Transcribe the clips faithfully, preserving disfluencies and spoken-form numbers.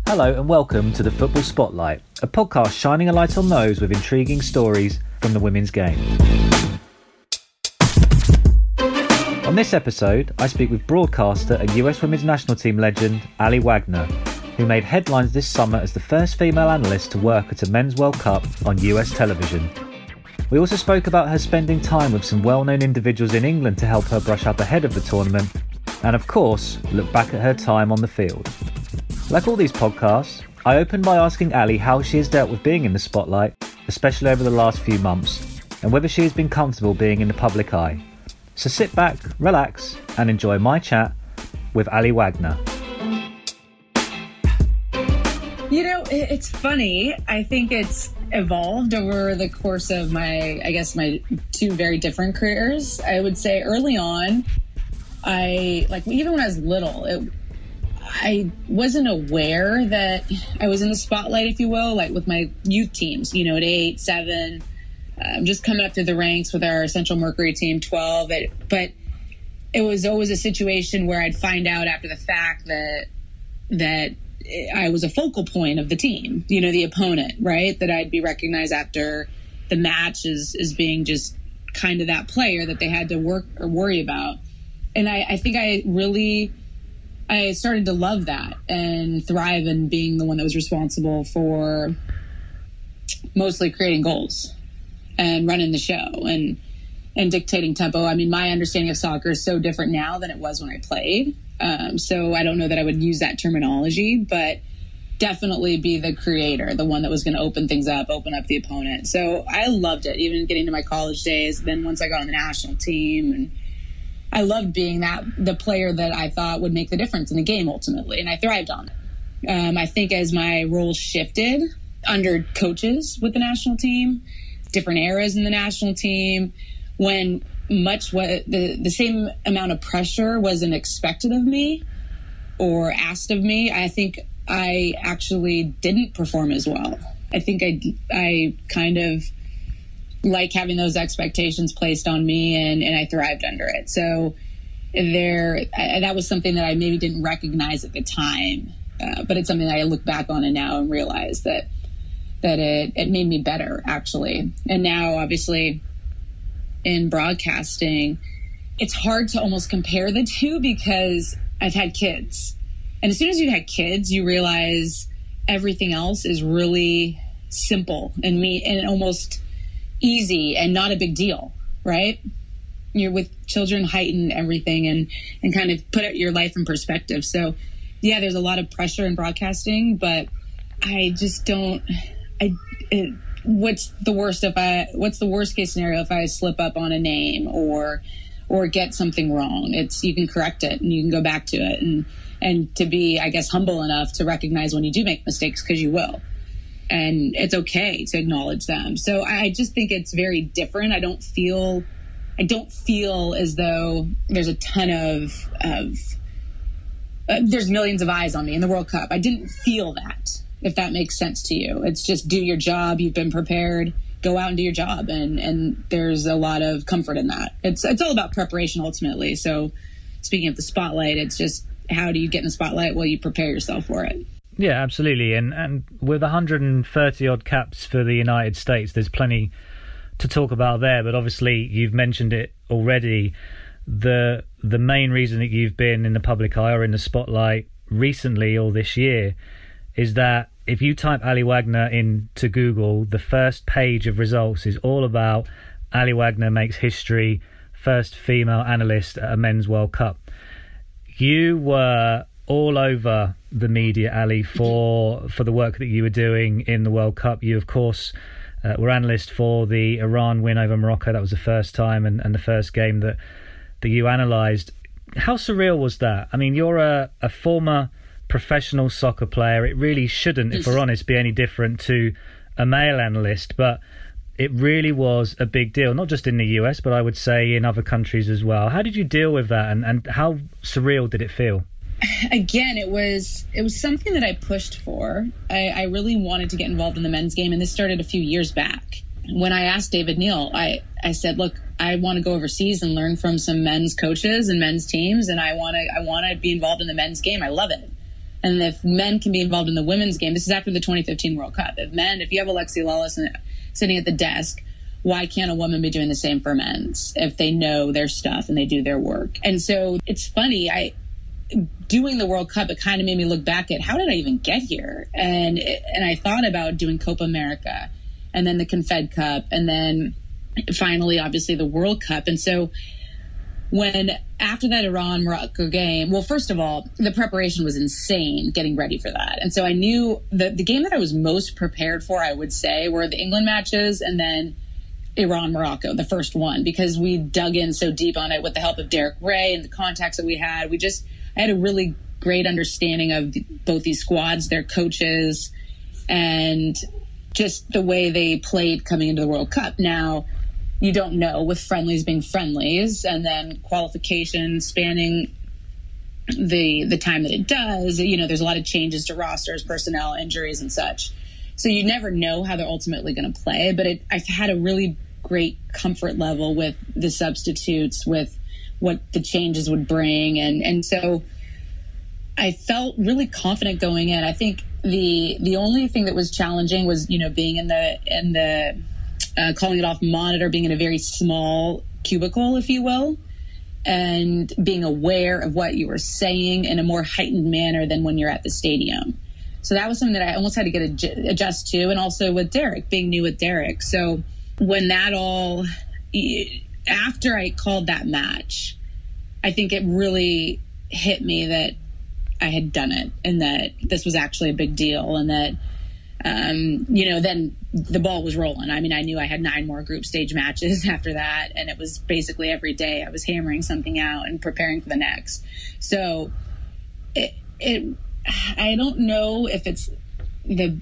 Hello and welcome to the Football Spotlight, a podcast shining a light on those with intriguing stories from the women's game. On this episode, I speak with broadcaster and U S Women's National Team legend Ali Wagner, who made headlines this summer as the first female analyst to work at a Men's World Cup on U S television. We also spoke about her spending time with some well-known individuals in England to help her brush up ahead of the tournament, and of course, look back at her time on the field. Like all these podcasts, I opened by asking Ali how she has dealt with being in the spotlight, especially over the last few months, and whether she has been comfortable being in the public eye. So sit back, relax, and enjoy my chat with Ali Wagner. You know, it's funny. I think it's evolved over the course of my, I guess, my two very different careers. I would say early on, I, like, even when I was little, it, I wasn't aware that I was in the spotlight, if you will, like with my youth teams, you know, at eight, seven, um, just coming up through the ranks with our Central Mercury team, twelve. It, but it was always a situation where I'd find out after the fact that that I was a focal point of the team, you know, the opponent, right? That I'd be recognized after the match as, as being just kind of that player that they had to work or worry about. And I, I think I really... I started to love that and thrive in being the one that was responsible for mostly creating goals and running the show and and dictating tempo. I mean, my understanding of soccer is so different now than it was when I played. Um, so I don't know that I would use that terminology, but definitely be the creator, the one that was going to open things up, open up the opponent. So I loved it, even getting to my college days. Then once I got on the national team, and I loved being that the player that I thought would make the difference in the game ultimately, and I thrived on it. Um, I think as my role shifted under coaches with the national team, different eras in the national team, when much what the, the same amount of pressure wasn't expected of me or asked of me, I think I actually didn't perform as well. I think I, I kind of like having those expectations placed on me, and, and I thrived under it. So there, I, that was something that I maybe didn't recognize at the time, uh, but it's something that I look back on and now and realize that that it, it made me better, actually. And now, obviously, in broadcasting, it's hard to almost compare the two because I've had kids. And as soon as you've had kids, you realize everything else is really simple and me and almost easy and not a big deal, right? You're with children, heighten everything and, and kind of put your life in perspective. So yeah, there's a lot of pressure in broadcasting, but I just don't, I, it, what's the worst if I, what's the worst case scenario if I slip up on a name or, or get something wrong? It's, you can correct it and you can go back to it and, and to be, I guess, humble enough to recognize when you do make mistakes, because you will. And it's okay to acknowledge them. So I just think it's very different. I don't feel, I don't feel as though there's a ton of, of uh, there's millions of eyes on me in the World Cup. I didn't feel that, if that makes sense to you. It's just do your job. You've been prepared. Go out and do your job. And, and there's a lot of comfort in that. It's, it's all about preparation ultimately. So speaking of the spotlight, it's just how do you get in the spotlight? Well, you prepare yourself for it. Yeah, absolutely. And and with one hundred thirty odd caps for the United States, there's plenty to talk about there. But obviously, you've mentioned it already. The the main reason that you've been in the public eye or in the spotlight recently or this year is that if you type Ali Wagner into Google, the first page of results is all about Ali Wagner makes history, first female analyst at a Men's World Cup. You were all over the media, Ali, for for the work that you were doing in the World Cup. You, of course, uh, were analyst for the Iran win over Morocco. That was the first time and, and the first game that, that you analysed. How surreal was that? I mean, you're a, a former professional soccer player. It really shouldn't, if we're honest, be any different to a male analyst, but it really was a big deal, not just in the U S, but I would say in other countries as well. How did you deal with that, and, and how surreal did it feel? Again, it was it was something that I pushed for. I, I really wanted to get involved in the men's game, and this started a few years back. When I asked David Neal, I, I said, look, I want to go overseas and learn from some men's coaches and men's teams, and I want to I want to be involved in the men's game. I love it. And if men can be involved in the women's game, this is after the twenty fifteen World Cup. If men, if you have Alexi Lawless sitting at the desk, why can't a woman be doing the same for men's if they know their stuff and they do their work? And so it's funny, I doing the World Cup, it kind of made me look back at how did I even get here? And and I thought about doing Copa America and then the Confed Cup and then finally, obviously, the World Cup. And so when after that Iran-Morocco game, well, first of all, the preparation was insane getting ready for that. And so I knew the, the game that I was most prepared for, I would say, were the England matches and then Iran-Morocco, the first one, because we dug in so deep on it with the help of Derek Ray and the contacts that we had. We just, I had a really great understanding of both these squads, their coaches, and just the way they played coming into the World Cup. Now, you don't know with friendlies being friendlies and then qualification spanning the the time that it does. You know, there's a lot of changes to rosters, personnel, injuries and such. So you never know how they're ultimately going to play. But it, I've had a really great comfort level with the substitutes, with what the changes would bring. And, and so I felt really confident going in. I think the the only thing that was challenging was, you know, being in the in the Uh, calling it off monitor, being in a very small cubicle, if you will, and being aware of what you were saying in a more heightened manner than when you're at the stadium. So that was something that I almost had to get ad- adjust to. And also with Derek, being new with Derek. So when that all, after I called that match, I think it really hit me that I had done it and that this was actually a big deal and that Um, you know, then the ball was rolling. I mean, I knew I had nine more group stage matches after that, and it was basically every day I was hammering something out and preparing for the next. So it, it I don't know if it's the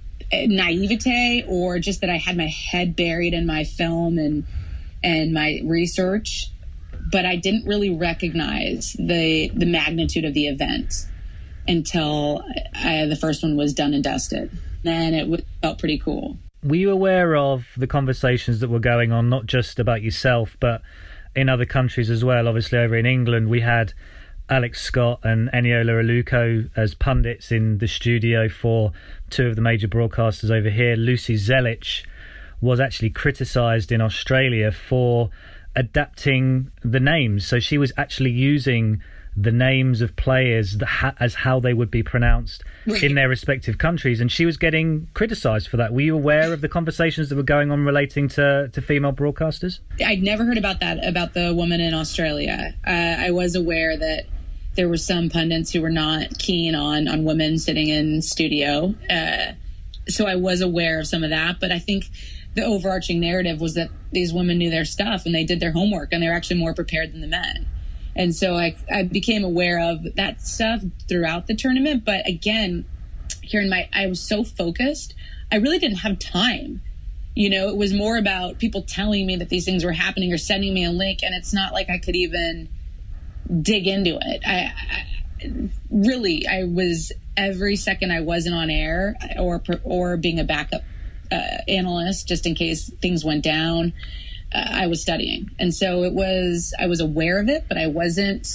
naivete or just that I had my head buried in my film and and my research, but I didn't really recognize the the magnitude of the event until I, the first one was done and dusted. Then it felt pretty cool. Were you aware of the conversations that were going on, not just about yourself, but in other countries as well? Obviously, over in England, we had Alex Scott and Eniola Aluko as pundits in the studio for two of the major broadcasters over here. Lucy Zelich was actually criticised in Australia for adapting the names. So she was actually using the names of players that ha- as how they would be pronounced in their respective countries, and she was getting criticised for that. Were you aware of the conversations that were going on relating to, to female broadcasters? I'd never heard about that, about the woman in Australia. Uh, I was aware that there were some pundits who were not keen on, on women sitting in studio. Uh, so I was aware of some of that, but I think the overarching narrative was that these women knew their stuff and they did their homework and they were actually more prepared than the men. And so I, I became aware of that stuff throughout the tournament. But again, here in my, I was so focused, I really didn't have time. You know, it was more about people telling me that these things were happening or sending me a link. And it's not like I could even dig into it. I, I really, I was every second I wasn't on air or, or being a backup uh, analyst, just in case things went down. Uh, I was studying. And so it was, I was aware of it, but I wasn't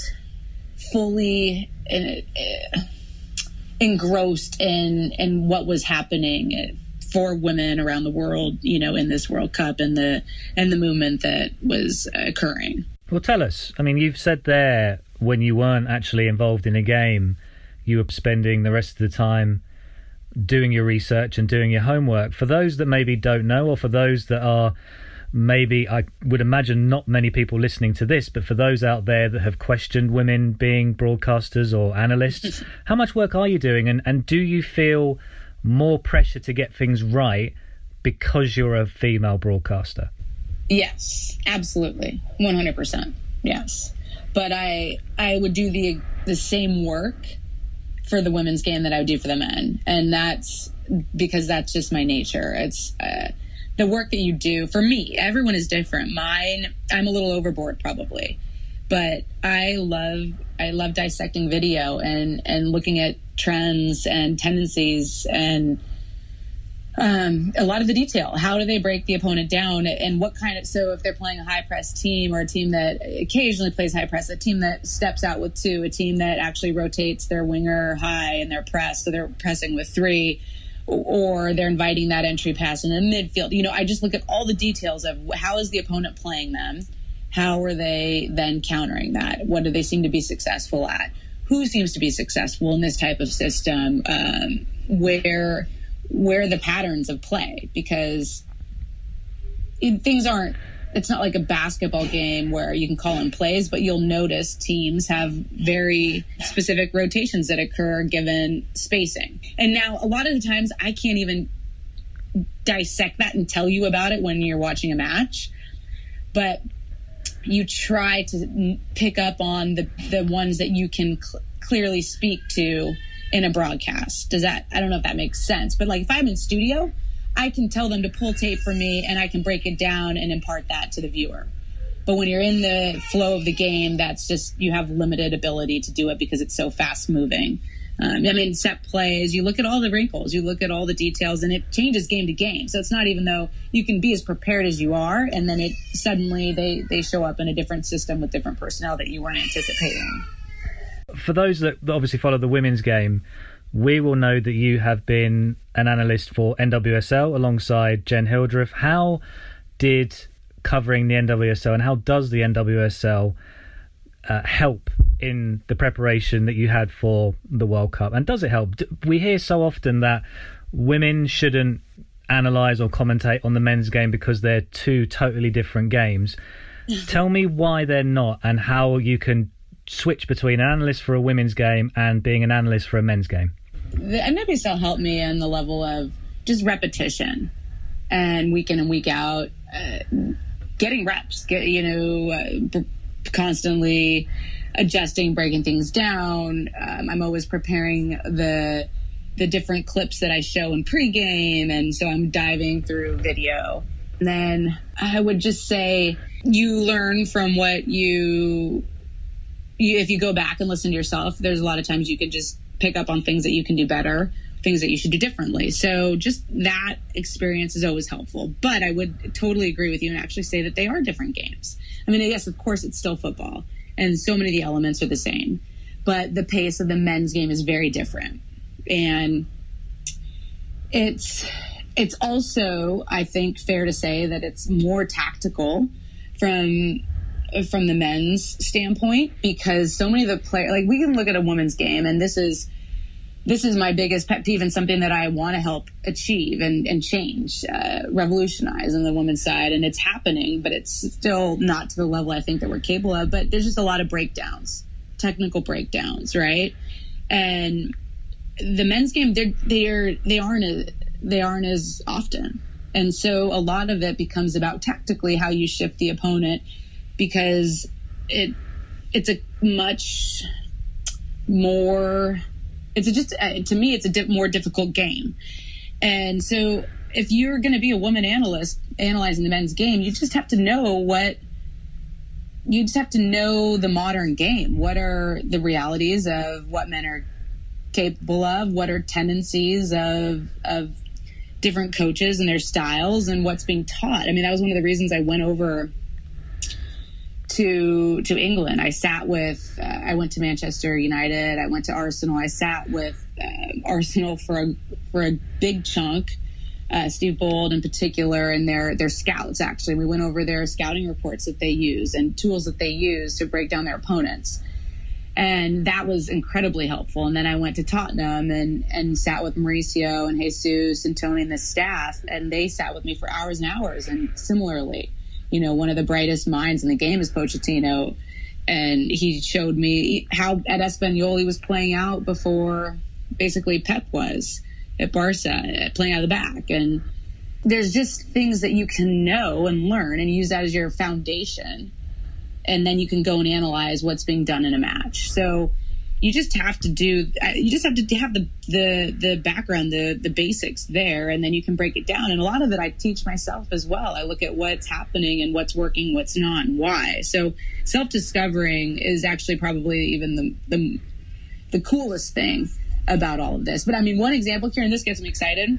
fully in, uh, engrossed in, in what was happening for women around the world, you know, in this World Cup and the, and the movement that was occurring. Well, tell us, I mean, you've said there when you weren't actually involved in a game, you were spending the rest of the time doing your research and doing your homework. For those that maybe don't know, or for those that are maybe, I would imagine not many people listening to this, but for those out there that have questioned women being broadcasters or analysts, how much work are you doing? And, and do you feel more pressure to get things right because you're a female broadcaster? Yes, absolutely. one hundred percent. Yes. But I I would do the the same work for the women's game that I would do for the men. And that's because that's just my nature. It's uh, the work that you do. For me, everyone is different. Mine, I'm a little overboard probably. But I love I love dissecting video and, and looking at trends and tendencies. And Um, a lot of the detail. How do they break the opponent down, and what kind of, so if they're playing a high press team or a team that occasionally plays high press, a team that steps out with two, a team that actually rotates their winger high in their press, so they're pressing with three, or they're inviting that entry pass in the midfield. You know, I just look at all the details of how is the opponent playing them? How are they then countering that? What do they seem to be successful at? Who seems to be successful in this type of system? Um, where where are the patterns of play? Because it, things aren't, it's not like a basketball game where you can call in plays, but you'll notice teams have very specific rotations that occur given spacing. And now a lot of the times I can't even dissect that and tell you about it when you're watching a match, but you try to pick up on the, the ones that you can cl- clearly speak to in a broadcast. Does that, I don't know if that makes sense, but like if I'm in studio, I can tell them to pull tape for me and I can break it down and impart that to the viewer. But when you're in the flow of the game, that's just, you have limited ability to do it because it's so fast moving. Um, I mean, set plays, you look at all the wrinkles, you look at all the details, and it changes game to game. So it's not even though you can be as prepared as you are, and then it suddenly they, they show up in a different system with different personnel that you weren't anticipating. For those that obviously follow the women's game, we will know that you have been an analyst for N W S L alongside Jen Hildreth. How did covering the N W S L and how does the N W S L uh, help in the preparation that you had for the World Cup? And does it help? We hear so often that women shouldn't analyse or commentate on the men's game because they're two totally different games. Tell me why they're not and how you can switch between an analyst for a women's game and being an analyst for a men's game. The N W S L helped me on the level of just repetition and week in and week out, uh, getting reps, get, you know, uh, constantly adjusting, breaking things down. Um, I'm always preparing the the different clips that I show in pregame, and so I'm diving through video. And then I would just say you learn from what you, you if you go back and listen to yourself, there's a lot of times you can just pick up on things that you can do better, things that you should do differently. So just that experience is always helpful. But I would totally agree with you and actually say that they are different games. I mean, yes, of course, it's still football, and so many of the elements are the same. But the pace of the men's game is very different. And it's it's also, I think, fair to say that it's more tactical from from the men's standpoint, because so many of the players, like we can look at a women's game, and this is this is my biggest pet peeve and something that I want to help achieve and, and change, uh, revolutionize on the women's side. And it's happening, but it's still not to the level I think that we're capable of. But there's just a lot of breakdowns, technical breakdowns, right? And the men's game, they're, they're, they aren't a, they aren't as often. And so a lot of it becomes about tactically how you shift the opponent, because it it's a much more, it's a just, uh, to me, it's a di- more difficult game. And so if you're going to be a woman analyst analyzing the men's game, you just have to know what, you just have to know the modern game. What are the realities of what men are capable of? What are tendencies of, of different coaches and their styles and what's being taught? I mean, that was one of the reasons I went over to to England. I sat with, uh, I went to Manchester United, I went to Arsenal, I sat with uh, Arsenal for a, for a big chunk, uh, Steve Bold in particular, and their, their scouts, actually. We went over their scouting reports that they use and tools that they use to break down their opponents. And that was incredibly helpful. And then I went to Tottenham and, and sat with Mauricio and Jesus and Tony and the staff, and they sat with me for hours and hours. And similarly, you know, one of the brightest minds in the game is Pochettino, and he showed me how at Espanyol he was playing out before basically Pep was at Barca, playing out of the back. And there's just things that you can know and learn and use that as your foundation, and then you can go and analyze what's being done in a match. So you just have to do, you just have to have the, the, the background, the, the basics there, and then you can break it down. And a lot of it I teach myself as well. I look at what's happening and what's working, what's not, and why. So self-discovering is actually probably even the, the, the coolest thing about all of this. But I mean, one example, Kieran, this gets me excited.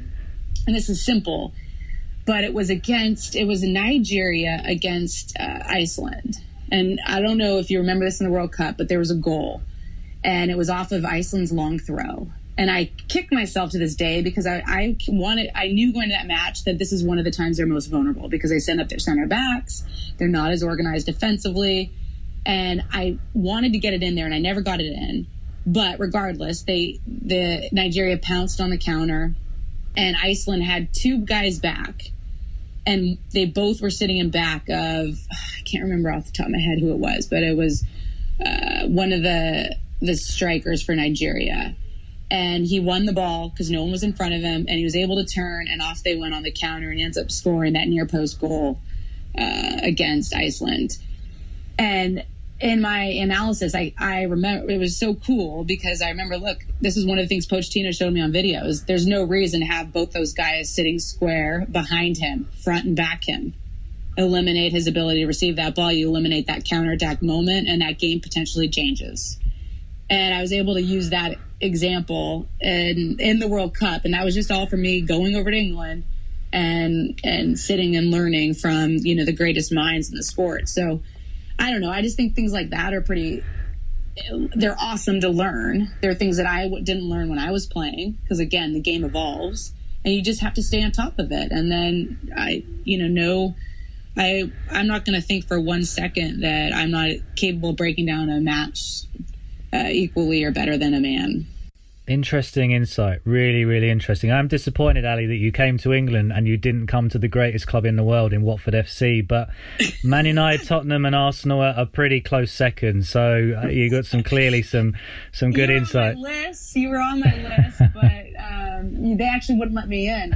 and this is simple, but it was against, it was Nigeria against uh, Iceland. And I don't know if you remember this in the World Cup, but there was a goal, and it was off of Iceland's long throw. And I kick myself to this day because I, I wanted, I knew going to that match that this is one of the times they're most vulnerable because they send up their center backs. They're not as organized defensively. And I wanted to get it in there, and I never got it in. But regardless, they, the Nigeria pounced on the counter, and Iceland had two guys back, and they both were sitting in back of, I can't remember off the top of my head who it was, but it was uh, one of the the strikers for Nigeria. And he won the ball because no one was in front of him, and he was able to turn, and off they went on the counter, and he ends up scoring that near post goal uh, against Iceland. And in my analysis, I, I remember it was so cool because I remember, look, this is one of the things Pochettino showed me on videos. There's no reason to have both those guys sitting square behind him, front and back him. Eliminate his ability to receive that ball. You eliminate that counterattack moment, and that game potentially changes. And I was able to use that example in in the World Cup, and that was just all for me going over to England and and sitting and learning from, you know, the greatest minds in the sport. So I don't know. I just think things like that are pretty. They're awesome to learn. They're things that I w- didn't learn when I was playing because, again, the game evolves, and you just have to stay on top of it. And then I, you know, know I I'm not going to think for one second that I'm not capable of breaking down a match Uh, equally or better than a man. Interesting insight. Really, really interesting. I'm disappointed, Ali, that you came to England and you didn't come to the greatest club in the world in Watford F C. But Man United, Tottenham and Arsenal are, are pretty close seconds. So uh, you got some clearly some some good you were insight. On my list. You were on my list, but um, they actually wouldn't let me in.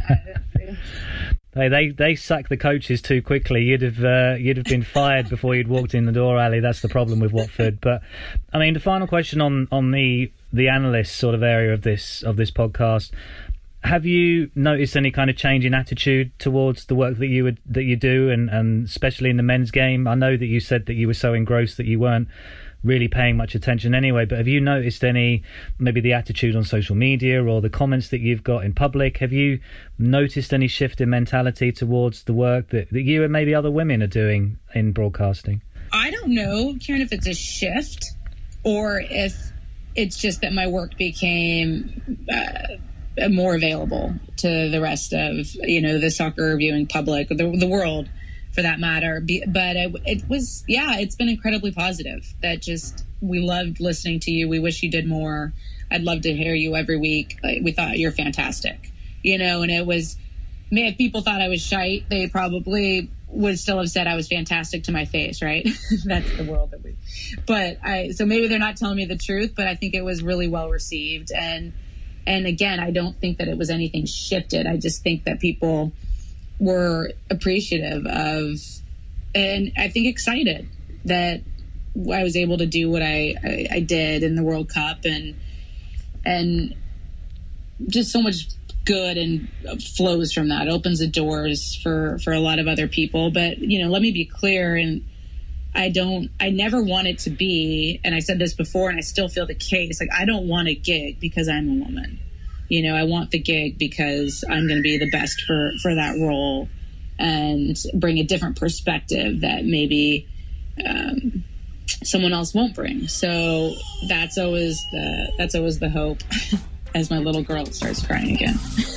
Hey, they they sacked the coaches too quickly. You'd have uh, you'd have been fired before you'd walked in the door, Ali. That's the problem with Watford. But I mean, the final question on, on the the analyst sort of area of this of this podcast: have you noticed any kind of change in attitude towards the work that you would that you do, and, and especially in the men's game? I know that you said that you were so engrossed that you weren't really paying much attention anyway, but have you noticed any, maybe the attitude on social media or the comments that you've got in public? Have you noticed any shift in mentality towards the work that, that you and maybe other women are doing in broadcasting? I don't know, Kieran, if it's a shift or if it's just that my work became uh, more available to the rest of, you know, the soccer viewing public, or the, the world, for that matter. But it, it was, yeah, it's been incredibly positive. That just, we loved listening to you. We wish you did more. I'd love to hear you every week. Like, we thought you're fantastic, you know, and it was, if people thought I was shite, they probably would still have said I was fantastic to my face, right? That's the world that we, but I, so maybe they're not telling me the truth, but I think it was really well received. And, and again, I don't think that it was anything shifted. I just think that people were appreciative of, and I think excited that I was able to do what I, I, I did in the World Cup, and and just so much good and flows from that. It opens the doors for, for a lot of other people. But, you know, let me be clear, and I don't, I never want it to be, and I said this before and I still feel the case, like I don't want a gig because I'm a woman. You know, I want the gig because I'm going to be the best for, for that role and bring a different perspective that maybe um, someone else won't bring. So that's always the that's always the hope as my little girl starts crying again.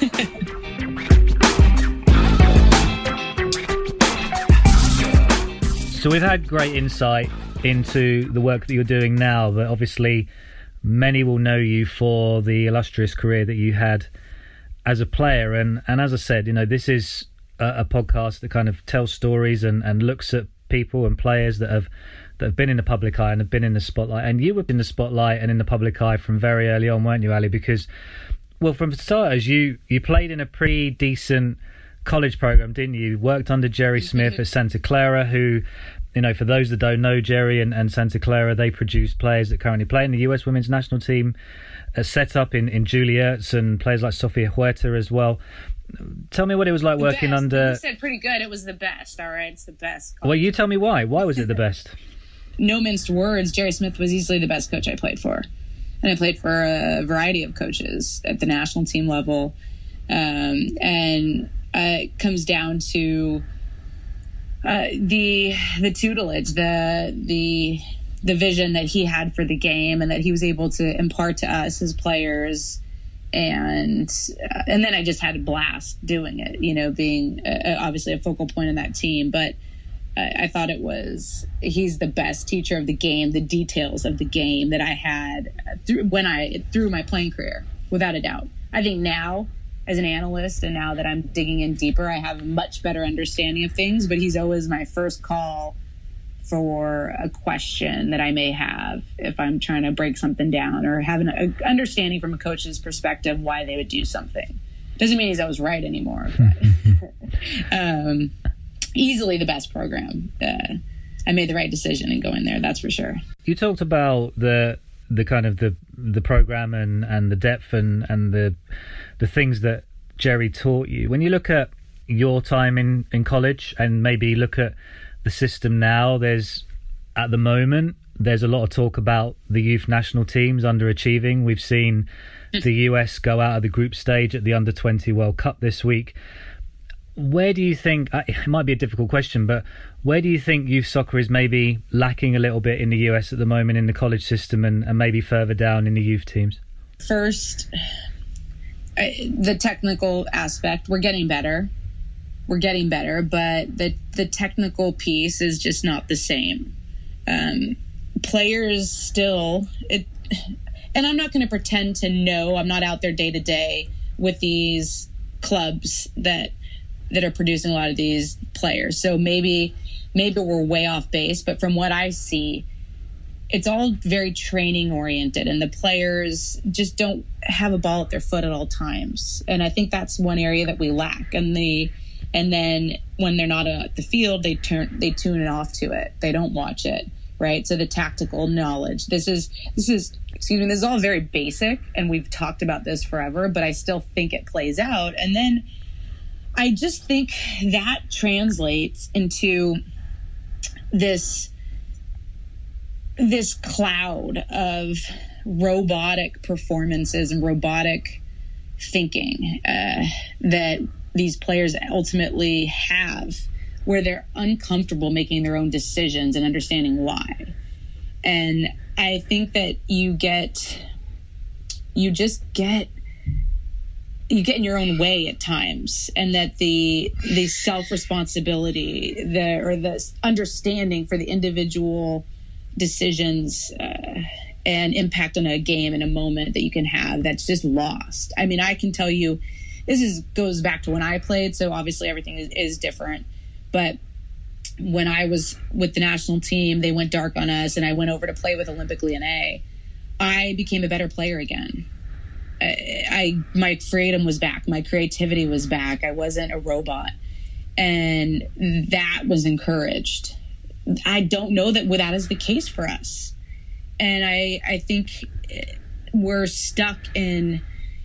So we've had great insight into the work that you're doing now, but obviously many will know you for the illustrious career that you had as a player. And, and as I said, you know, this is a, a podcast that kind of tells stories and, and looks at people and players that have that have been in the public eye and have been in the spotlight. And you were in the spotlight and in the public eye from very early on, weren't you, Ali? Because, well, from starters, you, you played in a pretty decent college program, didn't you? Worked under Jerry Smith at Santa Clara, who, you know, for those that don't know, Jerry and, and Santa Clara, they produce players that currently play in the U S women's national team, uh, set up in, in Julie Ertz and players like Sofia Huerta as well. Tell me what it was like the working best. under... You said pretty good. It was the best, all right? It's the best. Well, you tell me why. Why was it the best? No minced words. Jerry Smith was easily the best coach I played for. And I played for a variety of coaches at the national team level. Um, and uh, it comes down to uh, the the tutelage, the the the vision that he had for the game, and that he was able to impart to us as players. And uh, and then I just had a blast doing it, you know, being uh, obviously a focal point in that team. But I, I thought it was, he's the best teacher of the game, the details of the game that I had through, when I through my playing career, without a doubt. I think now, as an analyst, and now that I'm digging in deeper, I have a much better understanding of things. But he's always my first call for a question that I may have if I'm trying to break something down, or have an understanding from a coach's perspective why they would do something. Doesn't mean he's always right anymore, but um, easily the best program. Uh, I made the right decision in going there, that's for sure. You talked about the the kind of the the program and, and the depth and, and the the things that Jerry taught you. When you look at your time in, in college and maybe look at the system now, there's at the moment there's a lot of talk about the youth national teams underachieving. We've seen the U S go out of the group stage at the under twenty World Cup this week. Where do you think, it might be a difficult question, but where do you think youth soccer is maybe lacking a little bit in the U S at the moment in the college system, and, and maybe further down in the youth teams? First, I, the technical aspect, we're getting better. We're getting better, but the the technical piece is just not the same. Um, players still, it, and I'm not going to pretend to know. I'm not out there day to day with these clubs that that are producing a lot of these players. So maybe maybe we're way off base, but from what I see, it's all very training oriented, and the players just don't have a ball at their foot at all times. And I think that's one area that we lack. And the And then when they're not at the field, they turn they tune it off to it. They don't watch it, right? So the tactical knowledge. This is this is excuse me. This is all very basic, and we've talked about this forever. But I still think it plays out. And then I just think that translates into this this cloud of robotic performances and robotic thinking uh, that these players ultimately have, where they're uncomfortable making their own decisions and understanding why. And I think that you get, you just get, you get in your own way at times, and that the the self-responsibility, the or the understanding for the individual decisions uh, and impact on a game in a moment that you can have, that's just lost. I mean, I can tell you, this is goes back to when I played, so obviously everything is, is different. But when I was with the national team, they went dark on us, and I went over to play with Olympic Lyonnais. I became a better player again. I, I my freedom was back. My creativity was back. I wasn't a robot. And that was encouraged. I don't know that that is the case for us. And I I think we're stuck in...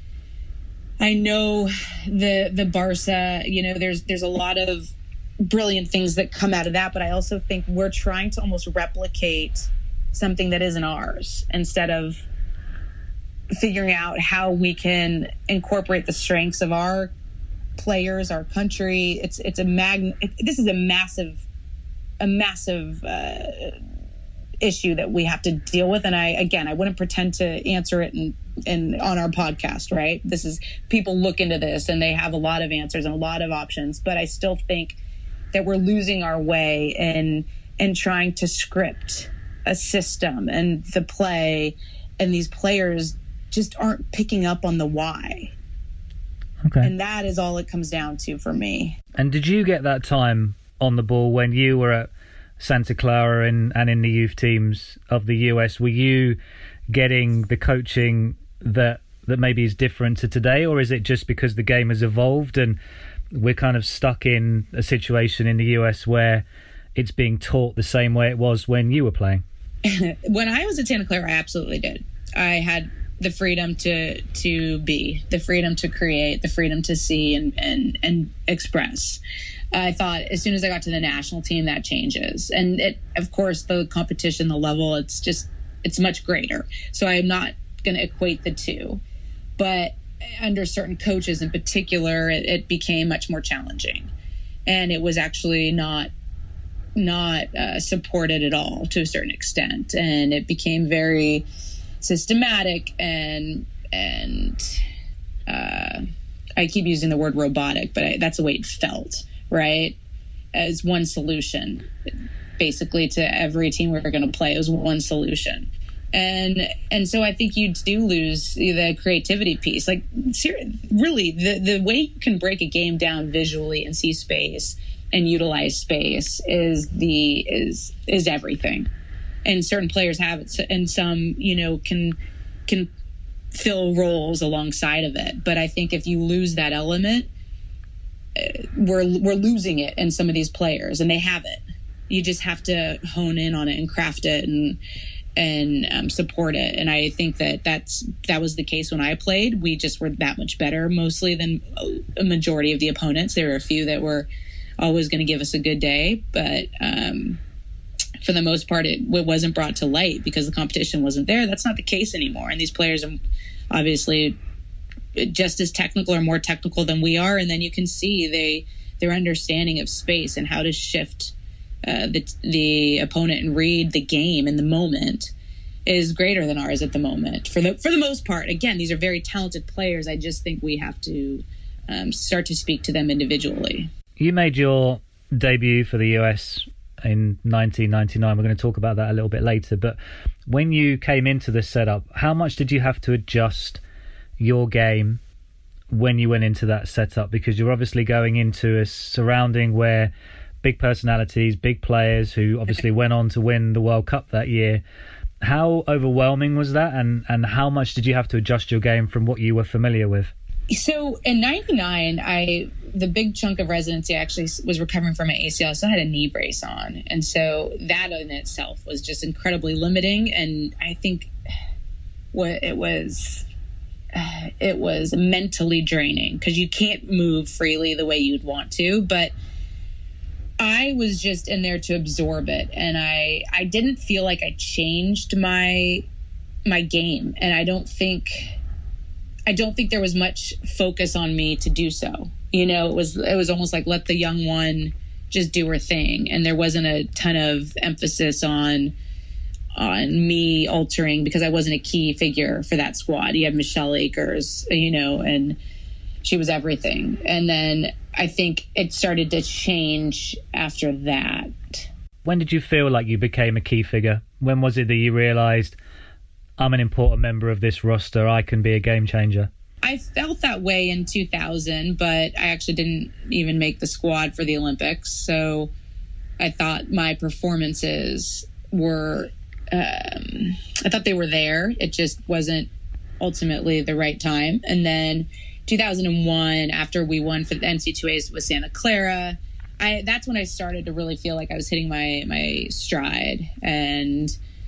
I know the the Barca, you know, there's there's a lot of brilliant things that come out of that, but I also think we're trying to almost replicate something that isn't ours, instead of figuring out how we can incorporate the strengths of our players, our country. It's it's a mag. It, this is a massive, a massive uh, issue that we have to deal with. And I again, I wouldn't pretend to answer it in. And on our podcast, right? This is, people look into this and they have a lot of answers and a lot of options, but I still think that we're losing our way in in trying to script a system and the play, and these players just aren't picking up on the why. Okay. And that is all it comes down to for me. And did you get that time on the ball when you were at Santa Clara and, and in the youth teams of the U S? Were you getting the coaching that that maybe is different to today, or is it just because the game has evolved and we're kind of stuck in a situation in the U S where it's being taught the same way it was when you were playing? When I was at Santa Clara, I absolutely did. I had the freedom to to be, the freedom to create, the freedom to see and and, and express. I thought as soon as I got to the national team, that changes. And it, of course, the competition, the level, it's just, it's much greater. So I'm not going to equate the two. But under certain coaches in particular, it, it became much more challenging, and it was actually not not uh, supported at all to a certain extent, and it became very systematic and and uh, I keep using the word robotic, but I, that's the way it felt, right? As one solution, basically, to every team we were going to play. It was one solution. And and so I think you do lose the creativity piece. Like, really, the, the way you can break a game down visually and see space and utilize space is the is is everything. And certain players have it, and some, you know, can can fill roles alongside of it. But I think if you lose that element, we're we're losing it in some of these players, and they have it. You just have to hone in on it and craft it and and um, support it. And I think that that's that was the case when I played. We just were that much better, mostly, than a majority of the opponents. There were a few that were always going to give us a good day, but um, for the most part, it, it wasn't brought to light because the competition wasn't there. That's not the case anymore. And these players are obviously just as technical or more technical than we are. And then you can see they their understanding of space and how to shift uh, the the opponent and read the game in the moment is greater than ours at the moment. For the for the most part, again, these are very talented players. I just think we have to um, start to speak to them individually. You made your debut for the U S in nineteen ninety-nine. We're going to talk about that a little bit later. But when you came into this setup, how much did you have to adjust your game when you went into that setup? Because you're obviously going into a surrounding where big personalities, big players who obviously went on to win the World Cup that year. How overwhelming was that, and and how much did you have to adjust your game from what you were familiar with? So in ninety-nine, I the big chunk of residency actually was recovering from my A C L, so I had a knee brace on, and so that in itself was just incredibly limiting. And I think what it was, uh, it was mentally draining because you can't move freely the way you'd want to. But I was just in there to absorb it, and I I didn't feel like I changed my my game, and I don't think. I don't think there was much focus on me to do so. You know, it was it was almost like let the young one just do her thing, and there wasn't a ton of emphasis on on me altering because I wasn't a key figure for that squad. You had Michelle Akers, you know, and she was everything. And then I think it started to change after that. When did you feel like you became a key figure? When was it that you realised, I'm an important member of this roster, I can be a game changer? I felt that way in two thousand, but I actually didn't even make the squad for the Olympics. So I thought my performances were, um, I thought they were there. It just wasn't ultimately the right time. And then two thousand one, after we won for the N C double A's with Santa Clara, I, that's when I started to really feel like I was hitting my, my stride. And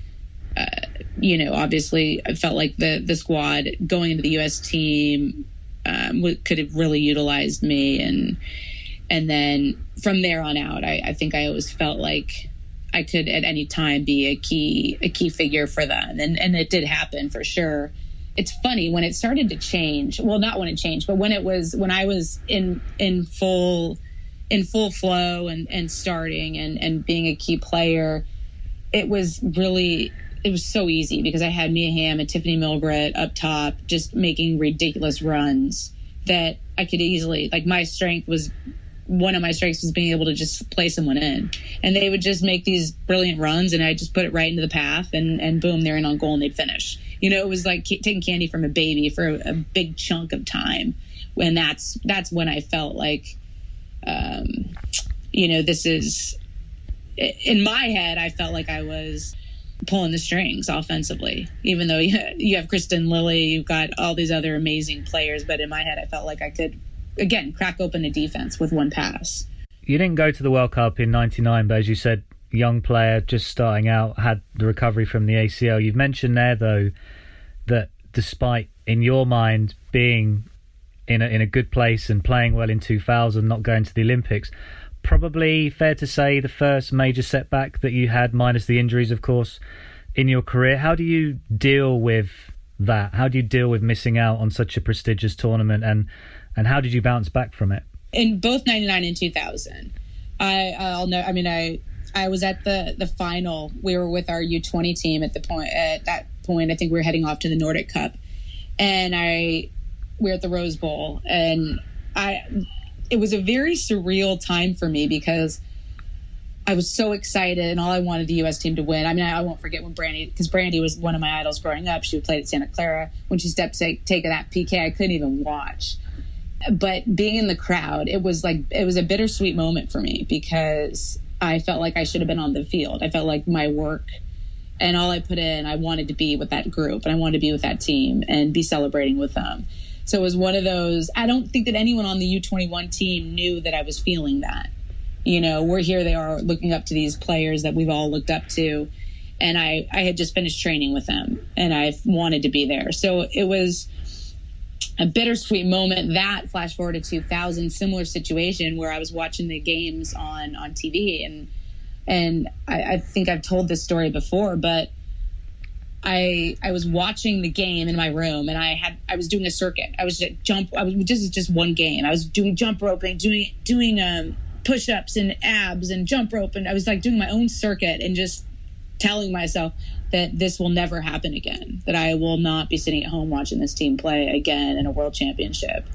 Uh, you know, obviously, I felt like the the squad going into the U S team um, w- could have really utilized me, and and then from there on out, I, I think I always felt like I could at any time be a key a key figure for them, and and it did happen for sure. It's funny when it started to change. Well, not when it changed, but when it was when I was in in full in full flow and and starting and and being a key player. It was really. It was so easy because I had Mia Hamm and Tiffany Milgret up top just making ridiculous runs that I could easily, like my strength was, one of my strengths was being able to just play someone in. And they would just make these brilliant runs and I just put it right into the path and, and boom, they're in on goal and they'd finish. You know, it was like taking candy from a baby for a, a big chunk of time. When that's, that's when I felt like, um, you know, this is, in my head, I felt like I was pulling the strings offensively, even though you, you have Kristen Lilly, you've got all these other amazing players. But in my head, I felt like I could, again, crack open a defense with one pass. You didn't go to the World Cup in ninety-nine, but as you said, young player, just starting out, had the recovery from the A C L. You've mentioned there, though, that despite, in your mind, being in a, in a good place and playing well in two thousand, not going to the Olympics, probably fair to say the first major setback that you had, minus the injuries, of course, in your career. How do you deal with that? How do you deal with missing out on such a prestigious tournament, and and how did you bounce back from it? In both ninety-nine and two thousand, I I'll know. I mean, I I was at the the final. We were with our U twenty team at the point. At that point, I think we were heading off to the Nordic Cup, and I we were at the Rose Bowl, and I it was a very surreal time for me because I was so excited, and all I wanted the U S team to win. I mean, I, I won't forget when Brandy, because Brandy was one of my idols growing up. She played at Santa Clara. When she stepped to take that P K, I couldn't even watch. But being in the crowd, it was like it was a bittersweet moment for me because I felt like I should have been on the field. I felt like my work and all I put in, I wanted to be with that group, and I wanted to be with that team and be celebrating with them. So it was one of those. I don't think that anyone on the U twenty-one team knew that I was feeling that. You know, we're here, they are looking up to these players that we've all looked up to. And I, I had just finished training with them, and I wanted to be there. So it was a bittersweet moment. That flash forward to two thousand, similar situation where I was watching the games on, on T V. And and I, I think I've told this story before, but I I was watching the game in my room, and I had I was doing a circuit. I was just jump. I was just just one game. I was doing jump roping, doing doing um. push-ups and abs and jump rope, and I was like doing my own circuit and just telling myself that this will never happen again, that I will not be sitting at home watching this team play again in a world championship.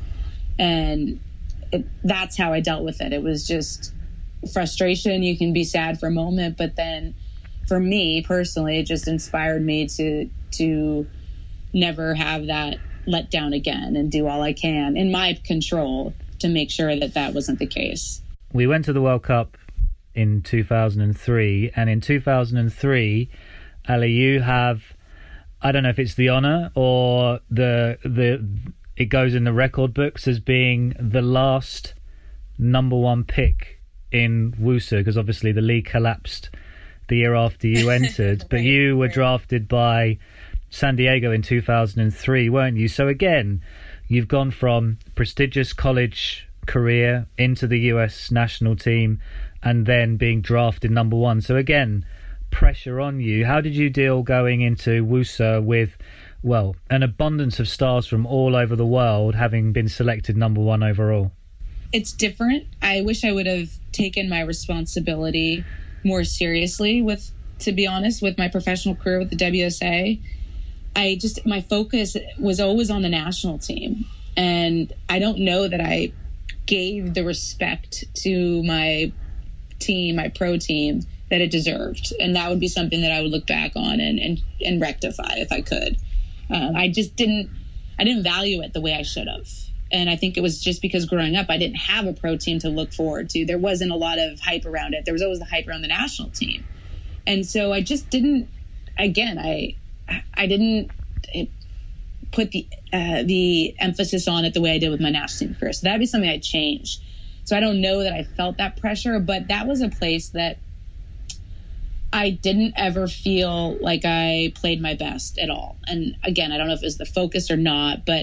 And it, that's how I dealt with it. It was just frustration. You can be sad for a moment, but then for me personally, it just inspired me to to never have that let down again and do all I can in my control to make sure that that wasn't the case. We went to the World Cup in two thousand three, and in two thousand three, Ali, you have, I don't know if it's the honour or the the it goes in the record books as being the last number one pick in Wusu, because obviously the league collapsed the year after you entered, but right, you were right. drafted by San Diego in two thousand three, weren't you? So again, you've gone from prestigious college career into the U S national team and then being drafted number one. So again, pressure on you. How did you deal going into Wusu with, well, an abundance of stars from all over the world having been selected number one overall? It's different. I wish I would have taken my responsibility more seriously with, to be honest, with my professional career with the W S A. I just, my focus was always on the national team. And I don't know that I gave the respect to my team, my pro team, that it deserved. And that would be something that I would look back on and, and, and rectify if I could. Um, I just didn't, I didn't value it the way I should have. And I think it was just because growing up, I didn't have a pro team to look forward to. There wasn't a lot of hype around it. There was always the hype around the national team. And so I just didn't, again, I, I didn't it, put the uh, the emphasis on it the way I did with my national team career. So that'd be something I'd change. So I don't know that I felt that pressure, but that was a place that I didn't ever feel like I played my best at all. And again, I don't know if it was the focus or not, but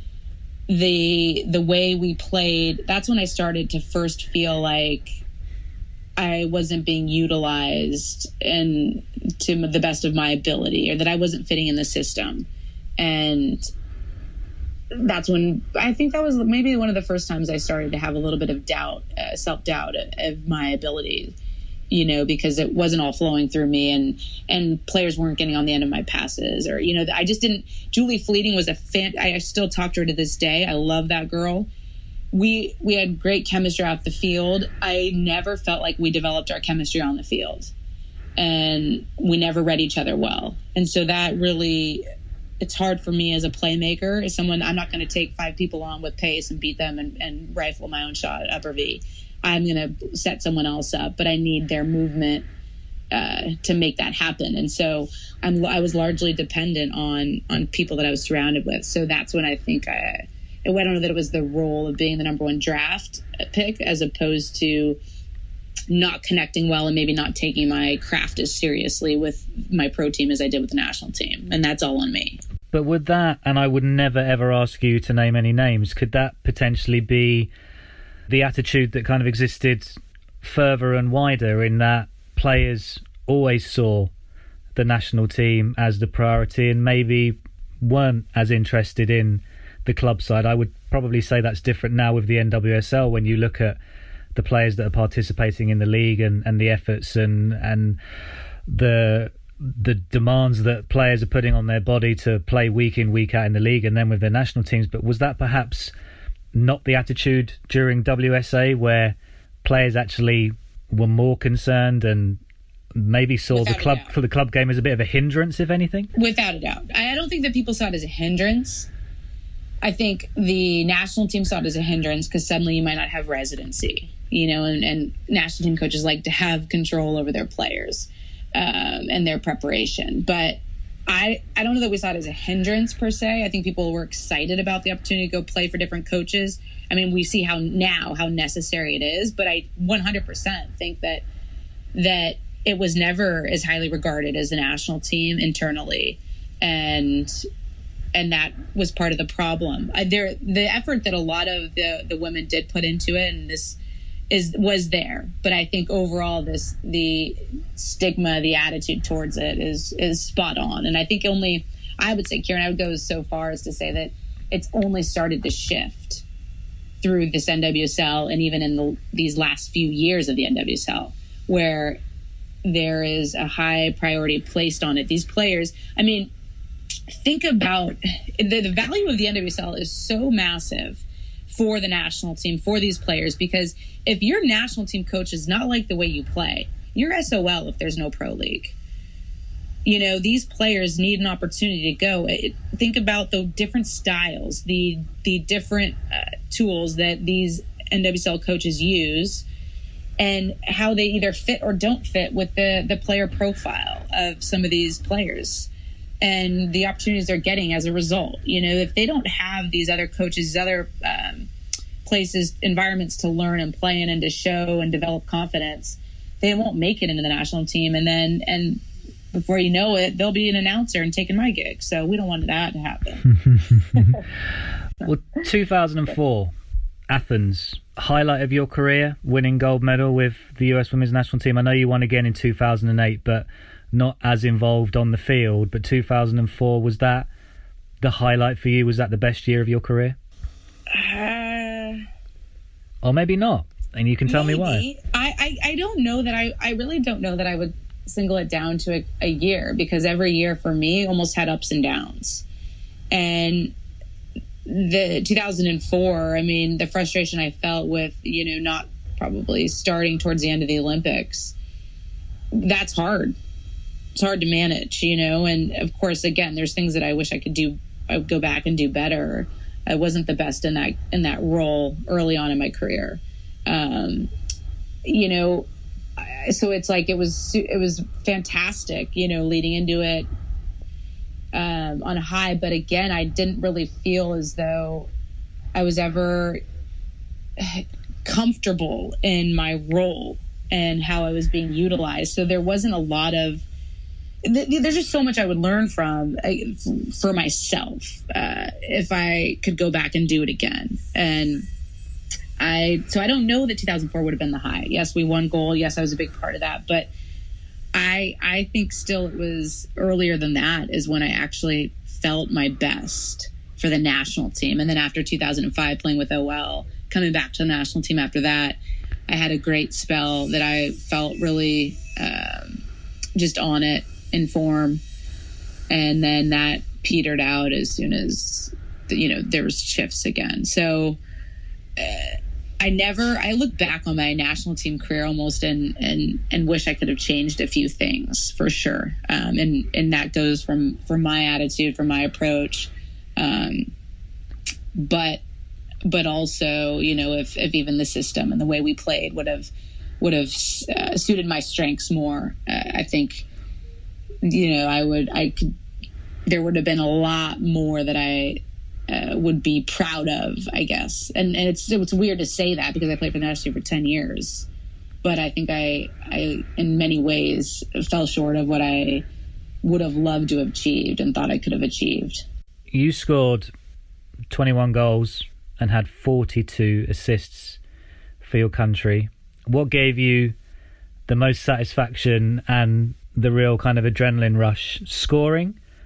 the the way we played, that's when I started to first feel like I wasn't being utilized and to the best of my ability, or that I wasn't fitting in the system. And that's when I think that was maybe one of the first times I started to have a little bit of doubt, uh, self-doubt of, of my ability, you know, because it wasn't all flowing through me, and, and players weren't getting on the end of my passes, or, you know, I just didn't. Julie Fleeting was a fan. I still talk to her to this day. I love that girl. We, we had great chemistry off the field. I never felt like we developed our chemistry on the field, and we never read each other well. And so that really, it's hard for me as a playmaker, as someone, I'm not going to take five people on with pace and beat them and, and rifle my own shot at upper V. I'm going to set someone else up, but I need their movement uh, to make that happen. And so I'm, I was largely dependent on, on people that I was surrounded with. So that's when I think I, I don't know that it was the role of being the number one draft pick, as opposed to not connecting well and maybe not taking my craft as seriously with my pro team as I did with the national team. And that's all on me. But would that, and I would never ever ask you to name any names, could that potentially be the attitude that kind of existed further and wider, in that players always saw the national team as the priority, and maybe weren't as interested in the club side. I would probably say that's different now with the N W S L when you look at the players that are participating in the league and, and the efforts and and the the demands that players are putting on their body to play week in, week out in the league and then with their national teams. But was that perhaps not the attitude during W S A, where players actually were more concerned and maybe saw Without the club for the club game as a bit of a hindrance, if anything? Without a doubt. I don't think that people saw it as a hindrance. I think the national team saw it as a hindrance because suddenly you might not have residency, you know, and, and national team coaches like to have control over their players um, and their preparation. But I, I don't know that we saw it as a hindrance per se. I think people were excited about the opportunity to go play for different coaches. I mean, we see how now how necessary it is, but I one hundred percent think that that it was never as highly regarded as the national team internally, and and that was part of the problem. Uh, there, the effort that a lot of the, the women did put into it, and this is was there, but I think overall, this the stigma, the attitude towards it is is spot on. And I think only I would say, Kieran, I would go so far as to say that it's only started to shift through this N W S L, and even in the, these last few years of the N W S L, where there is a high priority placed on it. These players, I mean, think about the, the value of the N W S L is so massive for the national team, for these players, because if your national team coach is not like the way you play, you're S O L if there's no pro league. You know, these players need an opportunity to go. It, think about the different styles, the the different uh, tools that these N W S L coaches use, and how they either fit or don't fit with the, the player profile of some of these players and the opportunities they're getting as a result. You know, if they don't have these other coaches, these other um, places, environments to learn and play in and to show and develop confidence, they won't make it into the national team. And then, and before you know it, they'll be an announcer and taking my gig. So we don't want that to happen. Well, two thousand four, Athens, highlight of your career, winning gold medal with the U S Women's National Team. I know you won again in two thousand eight, but not as involved on the field. But two thousand four, was that the highlight for you? Was that the best year of your career? Uh, or maybe not, and you can tell maybe. me why. I, I, I don't know that I, I really don't know that I would single it down to a, a year, because every year for me almost had ups and downs. And the two thousand four, I mean, the frustration I felt with, you know, not probably starting towards the end of the Olympics, that's hard. It's hard to manage, you know, and of course, again, there's things that I wish I could do. I would go back and do better. I wasn't the best in that, in that role early on in my career. Um, you know, so it's like, it was, it was fantastic, you know, leading into it, um, on a high. But again, I didn't really feel as though I was ever comfortable in my role and how I was being utilized. So there wasn't a lot of, there's just so much I would learn from for myself uh, if I could go back and do it again. And I, so I don't know that two thousand four would have been the high. Yes, we won gold. Yes, I was a big part of that. But I, I think still it was earlier than that is when I actually felt my best for the national team. And then after two thousand five, playing with O L, coming back to the national team after that, I had a great spell that I felt really um, just on it, in form. And then that petered out as soon as, you know, there was shifts again. So uh, I never, I look back on my national team career almost and, and, and wish I could have changed a few things for sure. Um, and, and that goes from, from my attitude, from my approach. Um, but, but also, you know, if, if even the system and the way we played would have, would have uh, suited my strengths more, uh, I think, you know, I would, I could, there would have been a lot more that I uh, would be proud of, I guess. And, and it's, it's weird to say that because I played for the national team for ten years, but I think I, I, in many ways fell short of what I would have loved to have achieved and thought I could have achieved. You scored twenty-one goals and had forty-two assists for your country. What gave you the most satisfaction and the real kind of adrenaline rush? Scoring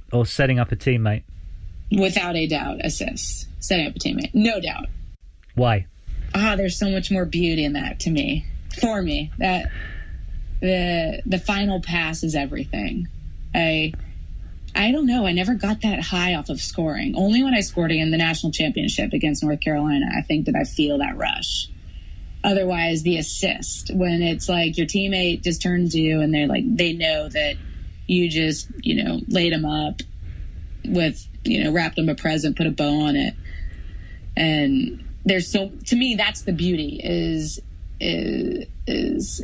or setting up a teammate? Without a doubt, assists. Setting up a teammate. No doubt. Why? Ah, there's so much more beauty in that to me. For me. That the the final pass is everything. I I don't know. I never got that high off of scoring. Only when I scored in the national championship against North Carolina, I think that I feel that rush. Otherwise, the assist, when it's like your teammate just turns to you and they're like, they know that you just, you know, laid them up with, you know, wrapped them a present, put a bow on it. And there's so, to me, that's the beauty is, is, is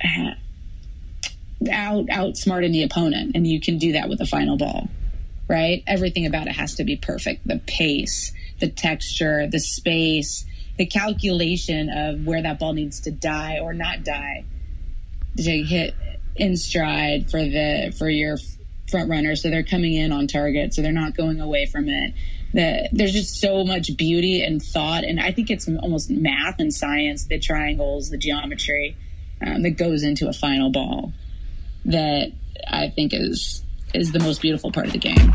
out, outsmarting the opponent. And you can do that with a final ball, right? Everything about it has to be perfect. The pace, the texture, the space, the calculation of where that ball needs to die or not die to hit in stride for the for your front runner, so they're coming in on target, so they're not going away from it. The, there's just so much beauty and thought, and I think it's almost math and science, the triangles, the geometry um, that goes into a final ball that I think is is the most beautiful part of the game.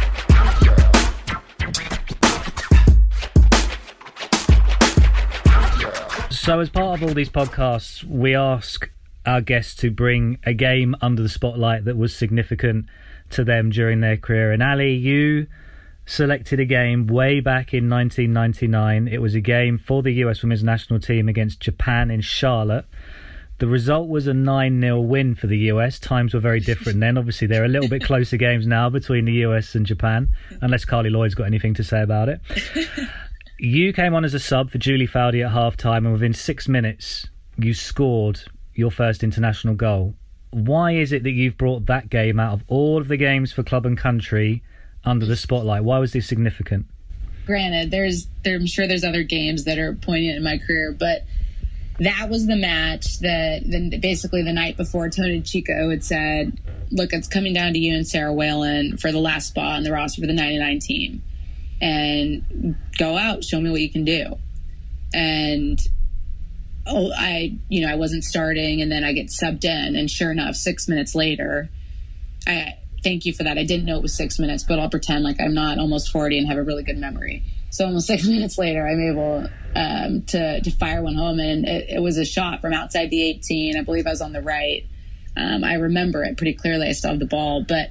So as part of all these podcasts, we ask our guests to bring a game under the spotlight that was significant to them during their career. And Ali, you selected a game way back in nineteen ninety-nine. It was a game for the U S Women's National Team against Japan in Charlotte. The result was a nine nil win for the U S. Times were very different then. Obviously, they're a little bit closer games now between the U S and Japan, unless Carly Lloyd's got anything to say about it. You came on as a sub for Julie Foudy at half-time, and within six minutes, you scored your first international goal. Why is it that you've brought that game out of all of the games for club and country under the spotlight? Why was this significant? Granted, there's, there, I'm sure there's other games that are poignant in my career, but that was the match that the, basically the night before Tony Chico had said, look, it's coming down to you and Sarah Whalen for the last spot on the roster for the ninety-nine team. And go out, show me what you can do. And oh, I, you know, I wasn't starting, and then I get subbed in, and sure enough, six minutes later, I thank you for that. I didn't know it was six minutes, but I'll pretend like I'm not almost forty and have a really good memory. So almost six minutes later, I'm able um, to to fire one home, and it, it was a shot from outside the eighteen. I believe I was on the right. Um, I remember it pretty clearly. I still have the ball, but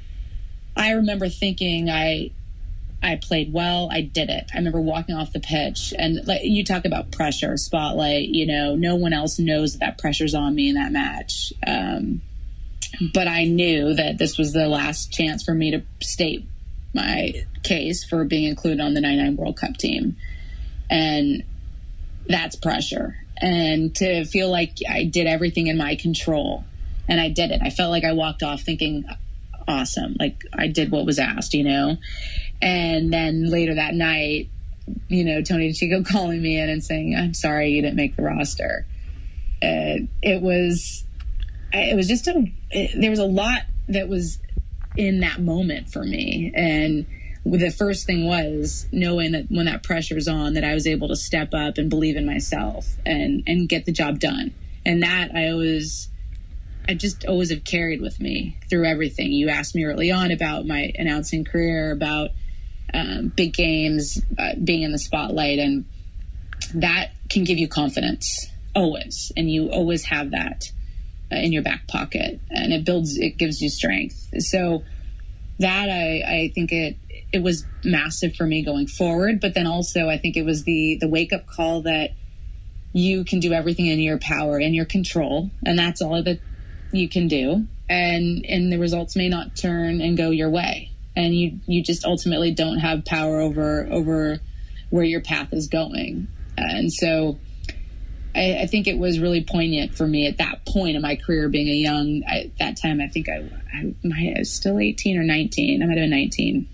I remember thinking I. I played well. I did it. I remember walking off the pitch, and like you talk about pressure, spotlight, you know, no one else knows that, that pressure's on me in that match. Um, but I knew that this was the last chance for me to state my case for being included on the ninety-nine World Cup team. And that's pressure. And to feel like I did everything in my control, and I did it. I felt like I walked off thinking, awesome. Like I did what was asked, you know? And then later that night, you know, Tony Chico calling me in and saying, I'm sorry you didn't make the roster. Uh, it was, it was just a, it, there was a lot that was in that moment for me. And the first thing was knowing that when that pressure's on, that I was able to step up and believe in myself and, and get the job done. And that I always, I just always have carried with me through everything. You asked me early on about my announcing career, about um, big games, uh, being in the spotlight, and that can give you confidence always. And you always have that uh, in your back pocket, and it builds, it gives you strength. So that I, I think it, it was massive for me going forward. But then also I think it was the, the wake up call that you can do everything in your power, in your control. And that's all that you can do, and and the results may not turn and go your way, and you you just ultimately don't have power over over where your path is going. And so I, I think it was really poignant for me at that point in my career, being a young, I, at that time I think I, I might I was still eighteen or nineteen. I might have been nineteen,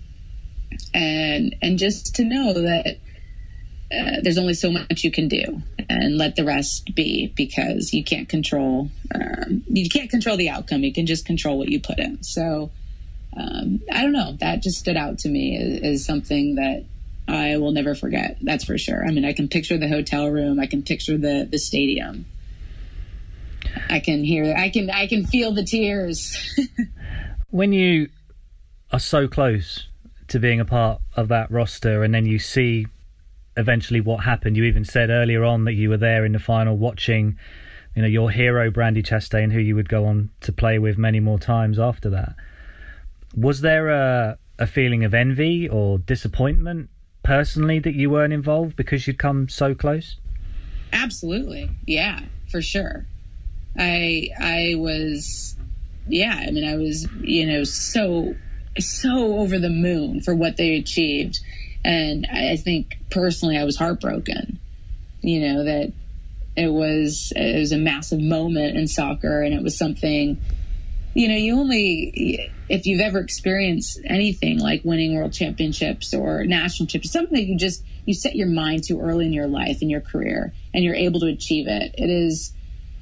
and and just to know that Uh, there's only so much you can do, and let the rest be, because you can't control um, you can't control the outcome. You can just control what you put in. So um, I don't know, that just stood out to me as, as something that I will never forget. That's for sure. I mean, I can picture the hotel room. I can picture the the stadium. I can hear I can I can feel the tears. When you are so close to being a part of that roster, and then you see eventually what happened. You even said earlier on that you were there in the final watching, you know, your hero Brandi Chastain, who you would go on to play with many more times after that. Was there a, a feeling of envy or disappointment personally that you weren't involved because you'd come so close? Absolutely. Yeah, for sure. I I was, yeah, I mean, I was, you know, so, so over the moon for what they achieved. And I think personally I was heartbroken, you know, that it was, it was a massive moment in soccer, and it was something, you know, you only, if you've ever experienced anything like winning world championships or national championships, something that you just, you set your mind to early in your life, in your career, and you're able to achieve it. It is,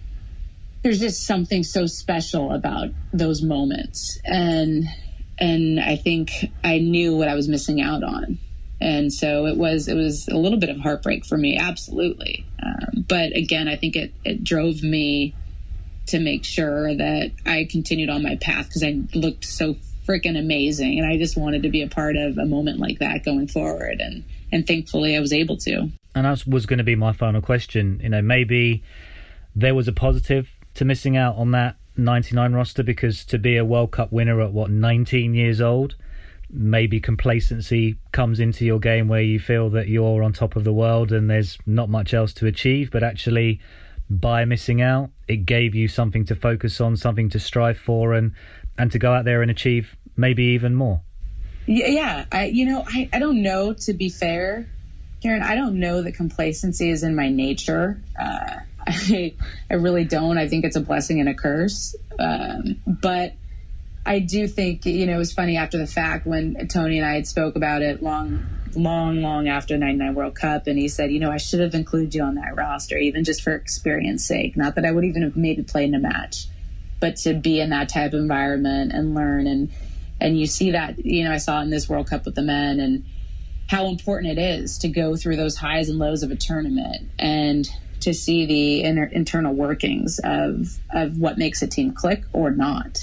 there's just something so special about those moments. And, and I think I knew what I was missing out on. And so it was, it was a little bit of heartbreak for me. Absolutely. Um, but again, I think it, it drove me to make sure that I continued on my path, because I looked so freaking amazing. And I just wanted to be a part of a moment like that going forward. And, and thankfully I was able to. And that was going to be my final question. You know, maybe there was a positive to missing out on that ninety-nine roster, because to be a World Cup winner at what, nineteen years old, maybe complacency comes into your game where you feel that you're on top of the world and there's not much else to achieve. But actually, by missing out, it gave you something to focus on, something to strive for, and and to go out there and achieve maybe even more. Yeah, I, you know, I, I don't know, to be fair, Karen, I don't know that complacency is in my nature. Uh, I, I really don't. I think it's a blessing and a curse. Um, but I do think, you know, it was funny after the fact when Tony and I had spoke about it long, long, long after the ninety-nine World Cup. And he said, you know, I should have included you on that roster, even just for experience sake. Not that I would even have maybe played in a match, but to be in that type of environment and learn. And, and you see that, you know, I saw it in this World Cup with the men, and how important it is to go through those highs and lows of a tournament and to see the inner, internal workings of, of what makes a team click or not.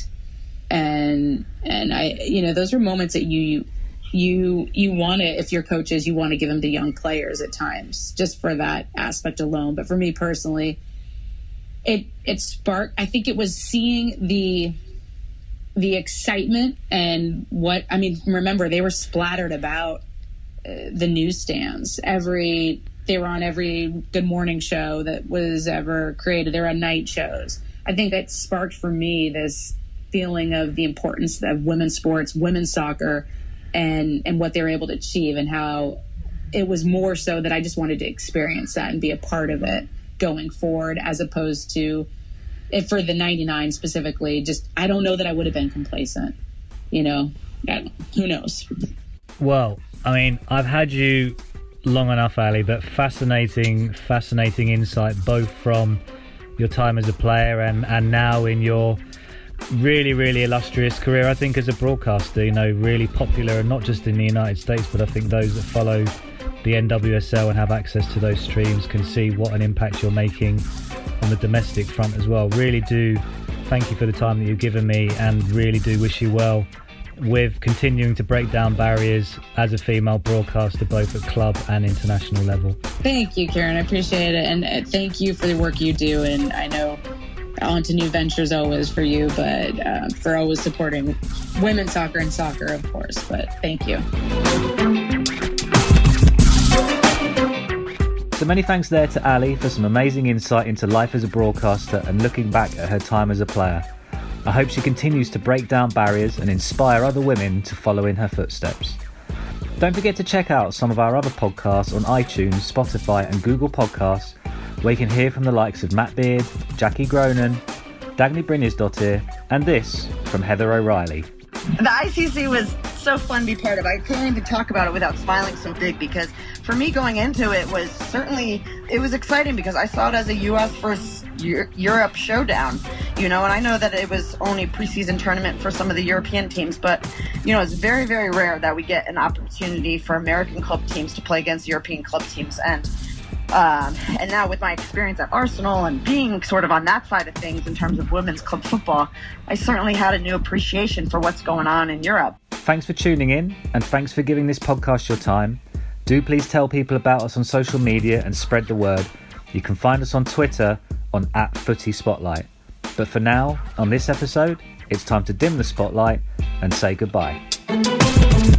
And, and I, you know, those are moments that you, you, you want to, if you're coaches, you want to give them to young players at times, just for that aspect alone. But for me personally, it, it sparked, I think it was seeing the, the excitement and what, I mean, remember, they were splattered about uh, the newsstands. Every, they were on every Good Morning show that was ever created. They were on night shows. I think that sparked for me this feeling of the importance of women's sports, women's soccer, and, and what they were able to achieve, and how it was more so that I just wanted to experience that and be a part of it going forward, as opposed to, if for the ninety-nine specifically, just, I don't know that I would have been complacent, you know, I don't, who knows? Well, I mean, I've had you long enough, Ali, but fascinating, fascinating insight, both from your time as a player and, and now in your really, really illustrious career, I think, as a broadcaster, you know, really popular, and not just in the United States, but I think those that follow the N W S L and have access to those streams can see what an impact you're making on the domestic front as well. Really do thank you for the time that you've given me, and really do wish you well with continuing to break down barriers as a female broadcaster, both at club and international level. Thank you, Kieran. I appreciate it. And thank you for the work you do. And I know on to new ventures always for you, but uh, for always supporting women's soccer and soccer, of course. But thank you. So many thanks there to Ali for some amazing insight into life as a broadcaster and looking back at her time as a player. I hope she continues to break down barriers and inspire other women to follow in her footsteps. Don't forget to check out some of our other podcasts on iTunes, Spotify and Google Podcasts, where you can hear from the likes of Matt Beard, Jackie Gronan, Dagny Brynjarsdottir, and this from Heather O'Reilly. The I C C was so fun to be part of. I can't even talk about it without smiling so big, because for me going into it was certainly, it was exciting because I saw it as a U S versus Europe showdown, you know, and I know that it was only a preseason tournament for some of the European teams, but, you know, it's very, very rare that we get an opportunity for American club teams to play against European club teams. And Um, and now with my experience at Arsenal and being sort of on that side of things in terms of women's club football, I certainly had a new appreciation for what's going on in Europe. thanks for tuning in, and thanks for giving this podcast your time. Do please tell people about us on social media and spread the word. You can find us on Twitter on at Footy Spotlight. But for now, on this episode, it's time to dim the spotlight and say goodbye.